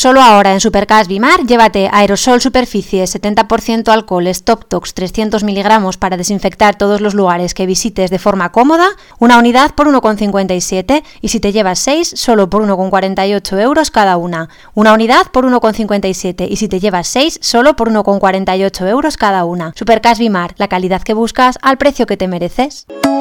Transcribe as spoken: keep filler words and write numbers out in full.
Solo ahora en Supercash Bimar, llévate aerosol superficie setenta por ciento alcohol Stop Tox trescientos miligramos para desinfectar todos los lugares que visites de forma cómoda, una unidad por uno con cincuenta y siete y si te llevas seis, solo por uno con cuarenta y ocho euros cada una. Una unidad por uno con cincuenta y siete y si te llevas seis, solo por uno con cuarenta y ocho euros cada una. Supercash Bimar, la calidad que buscas al precio que te mereces.